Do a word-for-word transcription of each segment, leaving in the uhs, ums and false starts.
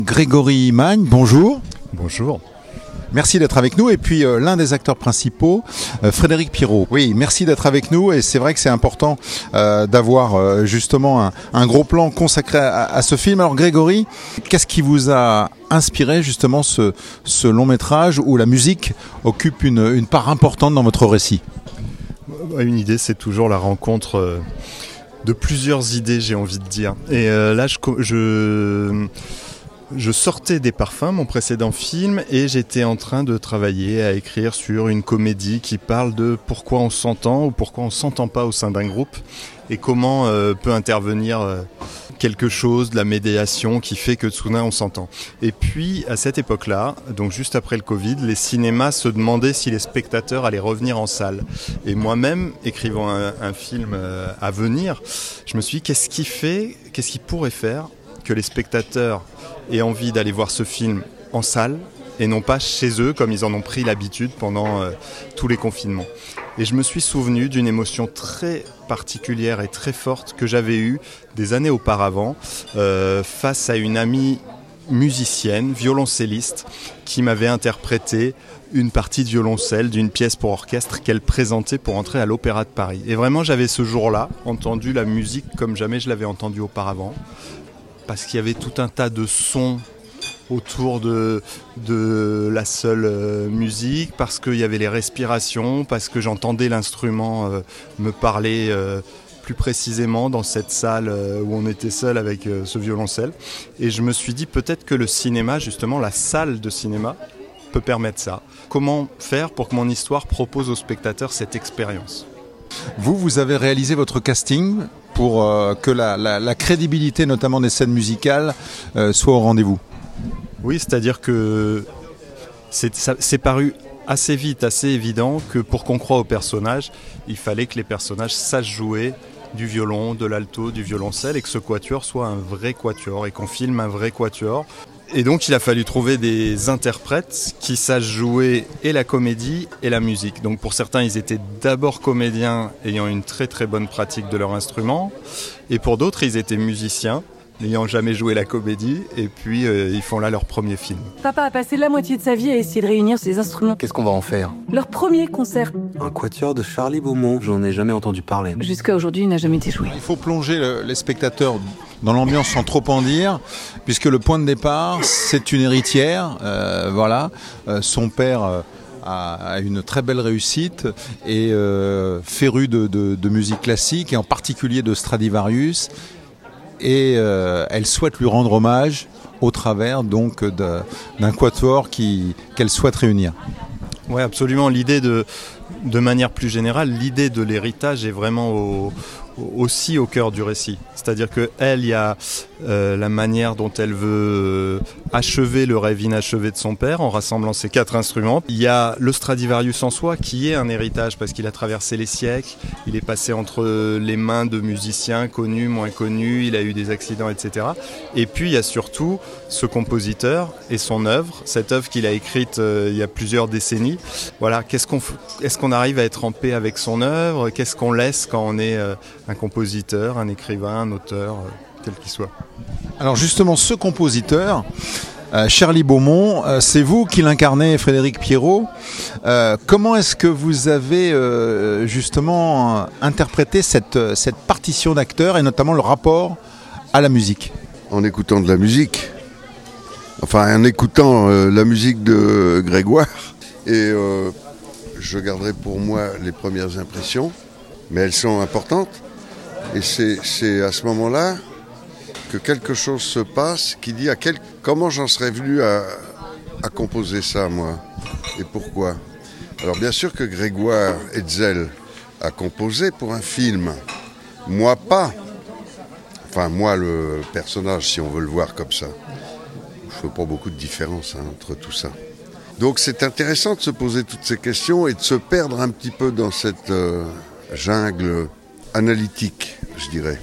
Grégory Magne, bonjour. Bonjour. Merci d'être avec nous. Et puis euh, l'un des acteurs principaux, euh, Frédéric Pierrot. Oui, merci d'être avec nous. Et c'est vrai que c'est important euh, d'avoir euh, justement un, un gros plan consacré à, à ce film. Alors Grégory, qu'est-ce qui vous a inspiré justement ce, ce long métrage où la musique occupe une, une part importante dans votre récit? Une idée, c'est toujours la rencontre de plusieurs idées, j'ai envie de dire. Et euh, là, je... je... Je sortais des Parfums, mon précédent film, et j'étais en train de travailler à écrire sur une comédie qui parle de pourquoi on s'entend ou pourquoi on s'entend pas au sein d'un groupe et comment euh, peut intervenir euh, quelque chose de la médiation qui fait que soudain on s'entend. Et puis à cette époque-là, donc juste après le Covid, les cinémas se demandaient si les spectateurs allaient revenir en salle. Et moi-même, écrivant un, un film euh, à venir, je me suis dit qu'est-ce qui fait, qu'est-ce qui pourrait faire que les spectateurs aient envie d'aller voir ce film en salle et non pas chez eux comme ils en ont pris l'habitude pendant euh, tous les confinements. Et je me suis souvenu d'une émotion très particulière et très forte que j'avais eue des années auparavant euh, face à une amie musicienne, violoncelliste, qui m'avait interprété une partie de violoncelle d'une pièce pour orchestre qu'elle présentait pour entrer à l'Opéra de Paris. Et vraiment, j'avais ce jour-là entendu la musique comme jamais je l'avais entendue auparavant, parce qu'il y avait tout un tas de sons autour de, de la seule euh, musique, parce qu'il y avait les respirations, parce que j'entendais l'instrument euh, me parler euh, plus précisément dans cette salle euh, où on était seul avec euh, ce violoncelle. Et je me suis dit peut-être que le cinéma, justement la salle de cinéma, peut permettre ça. Comment faire pour que mon histoire propose aux spectateurs cette expérience ? Vous, vous avez réalisé votre casting pour euh, que la, la, la crédibilité, notamment des scènes musicales, euh, soit au rendez-vous. Oui, c'est-à-dire que c'est, ça, c'est paru assez vite, assez évident que pour qu'on croie aux personnages, il fallait que les personnages sachent jouer du violon, de l'alto, du violoncelle et que ce quatuor soit un vrai quatuor et qu'on filme un vrai quatuor. Et donc il a fallu trouver des interprètes qui sachent jouer et la comédie et la musique. Donc pour certains, ils étaient d'abord comédiens ayant une très très bonne pratique de leur instrument. Et pour d'autres, ils étaient musiciens n'ayant jamais joué la comédie. Et puis euh, ils font là leur premier film. Papa a passé la moitié de sa vie à essayer de réunir ses instruments. Qu'est-ce qu'on va en faire ? Leur premier concert. Un quatuor de Charlie Beaumont, j'en ai jamais entendu parler. Jusqu'à aujourd'hui, il n'a jamais été joué. Il faut plonger le, les spectateurs dans l'ambiance sans trop en dire, puisque le point de départ, c'est une héritière, euh, voilà, euh, son père euh, a, a une très belle réussite et euh, féru de, de, de musique classique, et en particulier de Stradivarius, et euh, elle souhaite lui rendre hommage au travers donc de, d'un quatuor qui, qu'elle souhaite réunir. Oui, absolument. L'idée de, de manière plus générale, l'idée de l'héritage est vraiment au, aussi au cœur du récit. C'est-à-dire qu'elle, il y a euh, la manière dont elle veut euh, achever le rêve inachevé de son père en rassemblant ces quatre instruments. Il y a le Stradivarius en soi qui est un héritage parce qu'il a traversé les siècles, il est passé entre les mains de musiciens connus, moins connus, il a eu des accidents, et cetera. Et puis il y a surtout ce compositeur et son œuvre, cette œuvre qu'il a écrite euh, il y a plusieurs décennies. Voilà, qu'est-ce qu'on, est-ce qu'on arrive à être en paix avec son œuvre ? Qu'est-ce qu'on laisse quand on est euh, un compositeur, un écrivain, un auteur, euh, quel qu'il soit. Alors justement, ce compositeur, euh, Charlie Beaumont, euh, c'est vous qui l'incarnez, Frédéric Pierrot. Euh, comment est-ce que vous avez euh, justement euh, interprété cette, cette partition d'acteur et notamment le rapport à la musique ? En écoutant de la musique, enfin en écoutant euh, la musique de Grégoire, et euh, je garderai pour moi les premières impressions, mais elles sont importantes. Et c'est, c'est à ce moment-là que quelque chose se passe qui dit à quel, comment j'en serais venu à, à composer ça, moi, et pourquoi. Alors bien sûr que Grégoire Hetzel a composé pour un film, moi pas. Enfin, moi, le personnage, si on veut le voir comme ça. Je ne fais pas beaucoup de différence hein, entre tout ça. Donc c'est intéressant de se poser toutes ces questions et de se perdre un petit peu dans cette euh, jungle analytique, je dirais,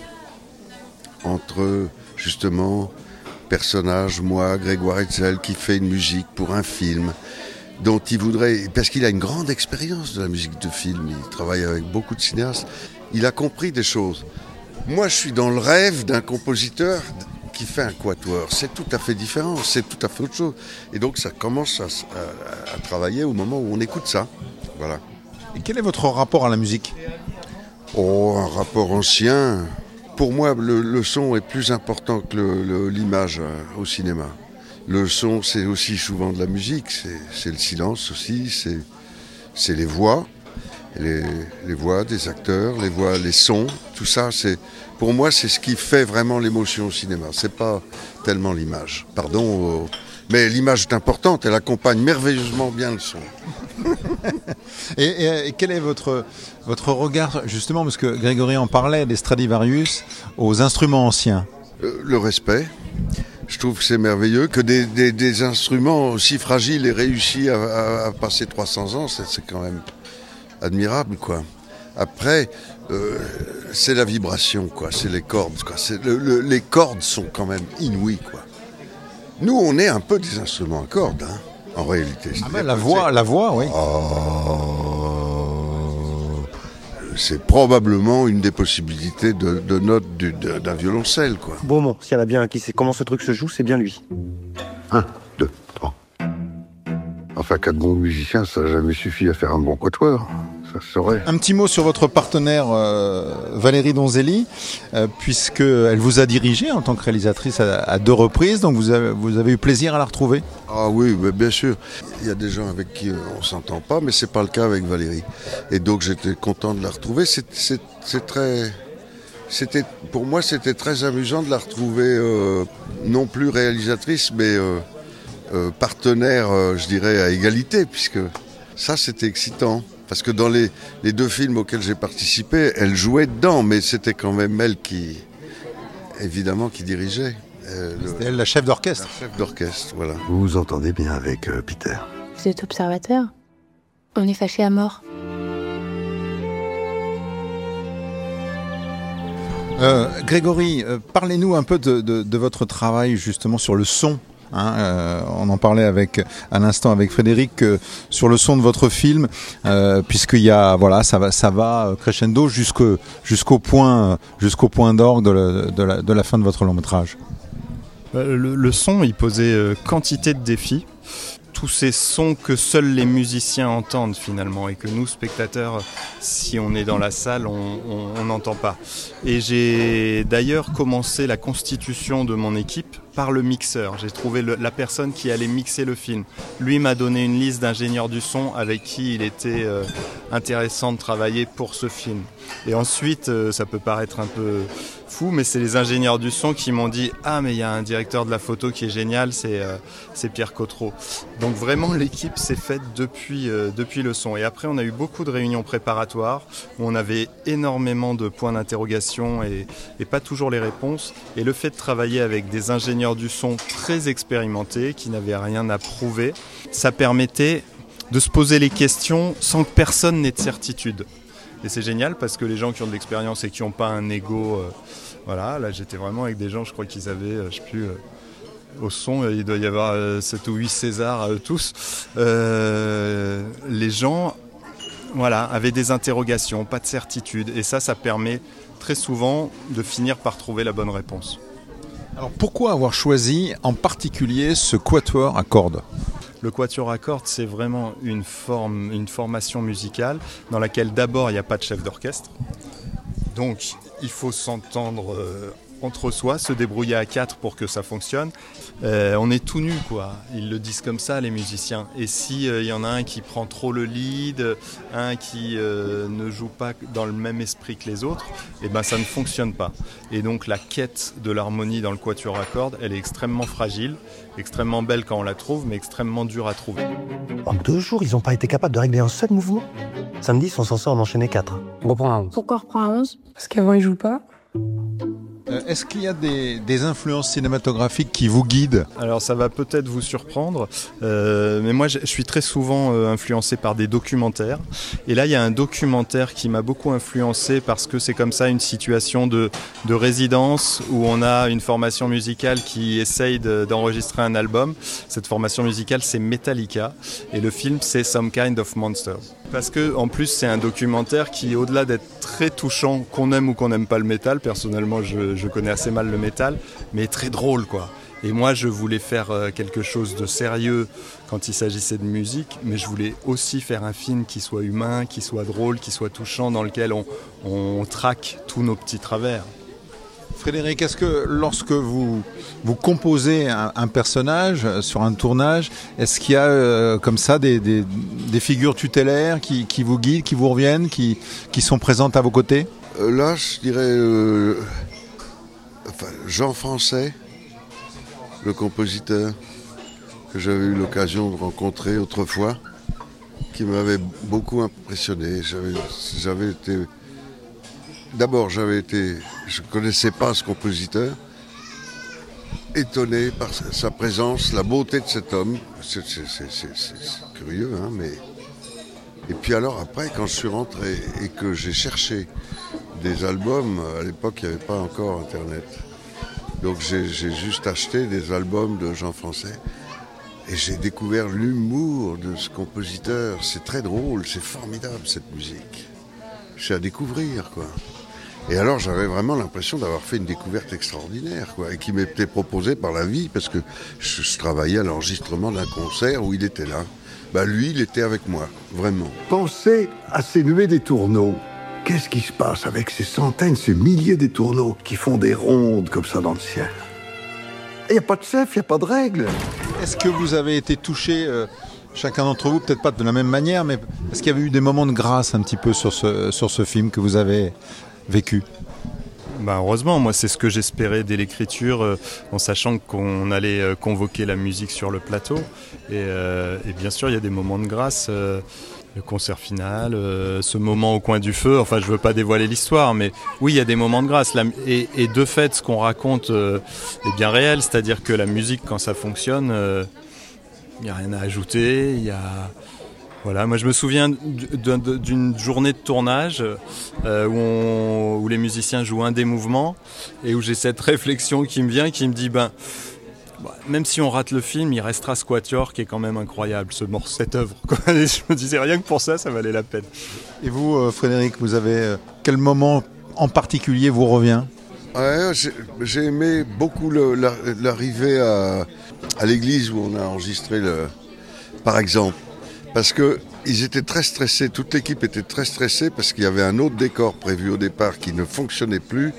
entre justement personnage, moi, Grégoire Hetzel, qui fait une musique pour un film dont il voudrait, parce qu'il a une grande expérience de la musique de film, il travaille avec beaucoup de cinéastes, il a compris des choses. Moi, je suis dans le rêve d'un compositeur qui fait un quatuor. C'est tout à fait différent, c'est tout à fait autre chose. Et donc ça commence à, à, à travailler au moment où on écoute ça. Voilà. Et quel est votre rapport à la musique ? Oh, un rapport ancien. Pour moi, le, le son est plus important que le, le, l'image euh, au cinéma. Le son, c'est aussi souvent de la musique, c'est, c'est le silence aussi, c'est, c'est les voix, les, les voix des acteurs, les voix, les sons, tout ça, c'est, pour moi, c'est ce qui fait vraiment l'émotion au cinéma. C'est pas tellement l'image. Pardon, euh, mais l'image est importante, elle accompagne merveilleusement bien le son. et, et, et quel est votre, votre regard, justement, parce que Grégory en parlait, des Stradivarius aux instruments anciens ? euh, Le respect. Je trouve que c'est merveilleux que des, des, des instruments aussi fragiles aient réussi à, à, à passer trois cents ans, c'est, c'est quand même admirable, quoi. Après, euh, c'est la vibration, quoi. C'est les cordes, quoi. C'est le, le, les cordes sont quand même inouïes, quoi. Nous, on est un peu des instruments à cordes, hein, en réalité. Ah ben, la voix, la voix, oui. Oh, c'est probablement une des possibilités de, de notes du, de, d'un violoncelle, quoi. Bon, bon, s'il y en a bien un qui sait comment ce truc se joue, c'est bien lui. Un, deux, trois. Enfin, quatre bons musiciens, ça n'a jamais suffi à faire un bon quatuor. Ça se saurait. Un petit mot sur votre partenaire euh, Valérie Donzelli, euh, puisqu'elle vous a dirigé en tant que réalisatrice à, à deux reprises, donc vous avez, vous avez eu plaisir à la retrouver ? Ah oui, mais bien sûr. Il y a des gens avec qui on ne s'entend pas, mais ce n'est pas le cas avec Valérie. Et donc j'étais content de la retrouver. C'est, c'est, c'est très... C'était, pour moi, c'était très amusant de la retrouver, euh, non plus réalisatrice, mais euh, euh, partenaire, euh, je dirais, à égalité, puisque ça, c'était excitant. Parce que dans les, les deux films auxquels j'ai participé, elle jouait dedans, mais c'était quand même elle qui, évidemment, qui dirigeait. Euh, le, C'était elle la chef d'orchestre. La chef d'orchestre, voilà. Vous vous entendez bien avec euh, Peter ? Vous êtes observateur ? On est fâchés à mort. Euh, Grégory, euh, parlez-nous un peu de, de, de votre travail justement sur le son. Hein, euh, on en parlait avec à l'instant avec Frédéric euh, sur le son de votre film, euh, puisqu'il y a voilà ça va ça va crescendo jusqu'au jusqu'au point jusqu'au point d'orgue de la, de la, de la fin de votre long métrage. Le, le son, il posait euh, quantité de défis. Tous ces sons que seuls les musiciens entendent finalement et que nous, spectateurs, si on est dans la salle, on n'entend pas. Et j'ai d'ailleurs commencé la constitution de mon équipe par le mixeur. J'ai trouvé le, la personne qui allait mixer le film. Lui m'a donné une liste d'ingénieurs du son avec qui il était euh, intéressant de travailler pour ce film. Et ensuite, euh, ça peut paraître un peu fou, mais c'est les ingénieurs du son qui m'ont dit « Ah, mais il y a un directeur de la photo qui est génial, c'est, euh, c'est Pierre Cotreau ». Donc vraiment, l'équipe s'est faite depuis, euh, depuis le son. Et après, on a eu beaucoup de réunions préparatoires où on avait énormément de points d'interrogation et, et pas toujours les réponses. Et le fait de travailler avec des ingénieurs du son très expérimentés, qui n'avaient rien à prouver, ça permettait de se poser les questions sans que personne n'ait de certitude. Et c'est génial parce que les gens qui ont de l'expérience et qui n'ont pas un ego, euh, voilà, là j'étais vraiment avec des gens, je crois qu'ils avaient, euh, je sais plus, euh, au son, euh, il doit y avoir euh, sept ou huit Césars euh, tous. Euh, les gens, voilà, avaient des interrogations, pas de certitude. Et ça, ça permet très souvent de finir par trouver la bonne réponse. Alors pourquoi avoir choisi en particulier ce quatuor à cordes ? Le quatuor à cordes, c'est vraiment une, forme, une formation musicale dans laquelle d'abord il n'y a pas de chef d'orchestre. Donc il faut s'entendre euh, entre soi, se débrouiller à quatre pour que ça fonctionne. Euh, on est tout nus, quoi. Ils le disent comme ça, les musiciens. Et s'il euh, y en a un qui prend trop le lead, un qui euh, ne joue pas dans le même esprit que les autres, eh ben, ça ne fonctionne pas. Et donc la quête de l'harmonie dans le quatuor à cordes, elle est extrêmement fragile, extrêmement belle quand on la trouve, mais extrêmement dure à trouver. En deux jours, ils n'ont pas été capables de régler un seul mouvement. Samedi, on s'en sort en enchaîner quatre. On reprend à onze. Pourquoi on reprend à onze ? Parce qu'avant, il joue pas. Euh, est-ce qu'il y a des, des influences cinématographiques qui vous guident ? Alors ça va peut-être vous surprendre, euh, mais moi je suis très souvent euh, influencé par des documentaires. Et là il y a un documentaire qui m'a beaucoup influencé parce que c'est comme ça une situation de, de résidence où on a une formation musicale qui essaye de, d'enregistrer un album. Cette formation musicale c'est Metallica et le film c'est Some Kind of Monsters. Parce que en plus c'est un documentaire qui, au-delà d'être très touchant, qu'on aime ou qu'on n'aime pas le métal, personnellement je je connais assez mal le métal, mais très drôle, quoi. Et moi, je voulais faire quelque chose de sérieux quand il s'agissait de musique, mais je voulais aussi faire un film qui soit humain, qui soit drôle, qui soit touchant, dans lequel on, on traque tous nos petits travers. Frédéric, est-ce que lorsque vous, vous composez un, un personnage sur un tournage, est-ce qu'il y a euh, comme ça des, des, des figures tutélaires qui, qui vous guident, qui vous reviennent, qui, qui sont présentes à vos côtés ? euh, Là, je dirais euh, enfin, Jean Français, le compositeur que j'avais eu l'occasion de rencontrer autrefois, qui m'avait beaucoup impressionné. J'avais, j'avais été... D'abord, j'avais été... Je ne connaissais pas ce compositeur, étonné par sa présence, la beauté de cet homme. C'est, c'est, c'est, c'est, c'est curieux, hein, mais... Et puis alors, après, quand je suis rentré et que j'ai cherché des albums, à l'époque, il n'y avait pas encore Internet. Donc j'ai, j'ai juste acheté des albums de Jean Français et j'ai découvert l'humour de ce compositeur. C'est très drôle, c'est formidable cette musique. C'est à découvrir, quoi. Et alors j'avais vraiment l'impression d'avoir fait une découverte extraordinaire, quoi, et qui m'était proposée par la vie, parce que je, je travaillais à l'enregistrement d'un concert où il était là. Bah lui, il était avec moi, vraiment. Pensez à ces nuées des tourneaux. Qu'est-ce qui se passe avec ces centaines, ces milliers de tourneaux qui font des rondes comme ça dans le ciel? Il n'y a pas de chef, il n'y a pas de règle. Est-ce que vous avez été touché, euh, chacun d'entre vous, peut-être pas de la même manière, mais est-ce qu'il y avait eu des moments de grâce un petit peu sur ce, sur ce film que vous avez vécu? Bah heureusement, moi c'est ce que j'espérais dès l'écriture, euh, en sachant qu'on allait euh, convoquer la musique sur le plateau. Et, euh, et bien sûr, il y a des moments de grâce. Euh, Le concert final, euh, ce moment au coin du feu, enfin je veux pas dévoiler l'histoire, mais oui, il y a des moments de grâce. La, et, et de fait, ce qu'on raconte euh, est bien réel, c'est-à-dire que la musique, quand ça fonctionne, il euh, n'y a rien à ajouter. Y a... Voilà, moi je me souviens d'une journée de tournage euh, où, on, où les musiciens jouent un des mouvements et où j'ai cette réflexion qui me vient, qui me dit, ben... même si on rate le film, il restera ce quatuor qui est quand même incroyable, ce morceau, cette œuvre. Et je me disais, rien que pour ça, ça valait la peine. Et vous, euh, Frédéric, vous avez euh, quel moment en particulier vous revient? Ouais, j'ai, j'ai aimé beaucoup le, la, l'arrivée à, à l'église où on a enregistré, le, par exemple, parce que ils étaient très stressés, toute l'équipe était très stressée parce qu'il y avait un autre décor prévu au départ qui ne fonctionnait plus,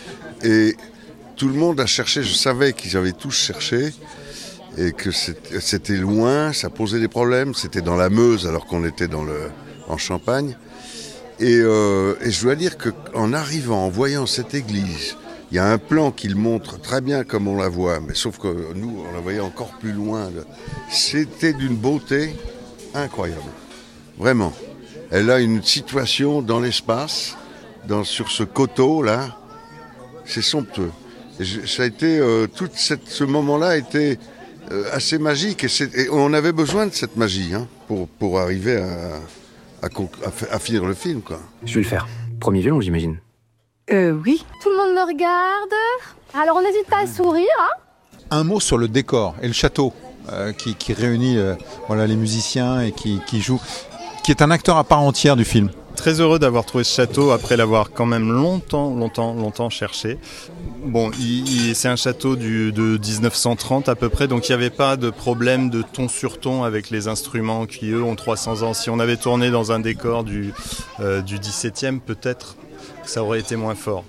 et tout le monde a cherché, je savais qu'ils avaient tous cherché et que c'était, c'était loin, ça posait des problèmes, c'était dans la Meuse alors qu'on était dans le, en Champagne. Et, euh, et je dois dire qu'en arrivant, en voyant cette église, il y a un plan qui le montre très bien comme on la voit, mais sauf que nous, on la voyait encore plus loin. C'était d'une beauté incroyable, vraiment. Elle a une situation dans l'espace, dans, sur ce coteau-là, c'est somptueux. Et ça a été, euh, tout cette, ce moment-là a été euh, assez magique et, c'est, et on avait besoin de cette magie hein, pour, pour arriver à, à, à, à finir le film, quoi. Je vais le faire. Premier violon, j'imagine. Euh, oui. Tout le monde me regarde. Alors on n'hésite pas à sourire, hein. Un mot sur le décor et le château euh, qui, qui réunit euh, voilà, les musiciens et qui, qui joue, qui est un acteur à part entière du film. Très heureux d'avoir trouvé ce château après l'avoir quand même longtemps, longtemps, longtemps cherché. Bon, il, il, c'est un château du, de dix-neuf cent trente à peu près, donc il n'y avait pas de problème de ton sur ton avec les instruments qui, eux, ont trois cents ans. Si on avait tourné dans un décor du, euh, du dix-septième, peut-être ça aurait été moins fort.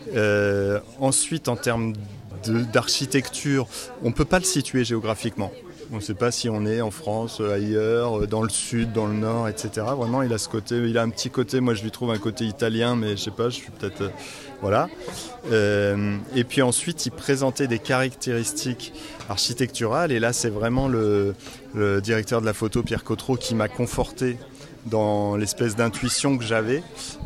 Euh, ensuite, en termes de, d'architecture, on ne peut pas le situer géographiquement. On ne sait pas si on est en France, ailleurs, dans le sud, dans le nord, et cetera. Vraiment, il a ce côté, il a un petit côté, moi je lui trouve un côté italien, mais je sais pas, je suis peut-être... Euh, voilà. Euh, et puis ensuite, il présentait des caractéristiques architecturales, et là c'est vraiment le, le directeur de la photo, Pierre Cotreau, qui m'a conforté dans l'espèce d'intuition que j'avais,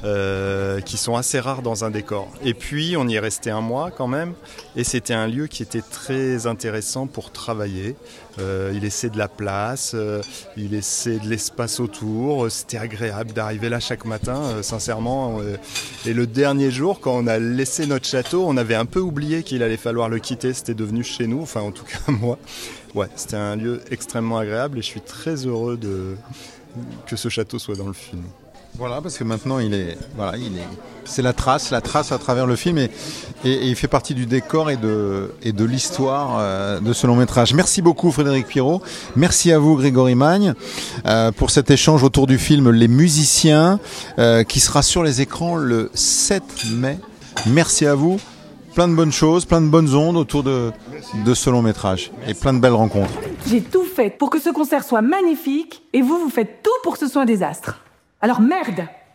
euh, qui sont assez rares dans un décor. Et puis, on y est resté un mois quand même, et c'était un lieu qui était très intéressant pour travailler. Euh, il laissait de la place, euh, il laissait de l'espace autour, c'était agréable d'arriver là chaque matin, euh, sincèrement. Euh, et le dernier jour, quand on a laissé notre château, on avait un peu oublié qu'il allait falloir le quitter, c'était devenu chez nous, enfin en tout cas moi. Ouais, c'était un lieu extrêmement agréable, et je suis très heureux de... que ce château soit dans le film. Voilà, parce que maintenant il est, voilà, il est, c'est la trace, la trace à travers le film et, et, et il fait partie du décor et de, et de l'histoire euh, de ce long métrage. Merci beaucoup Frédéric Pierrot, merci à vous Grégory Magne euh, pour cet échange autour du film Les Musiciens euh, qui sera sur les écrans le sept mai. Merci à vous, plein de bonnes choses, plein de bonnes ondes autour de, de ce long métrage et plein de belles rencontres. J'ai tout fait pour que ce concert soit magnifique et vous, vous faites tout pour que ce soit un désastre. Alors merde!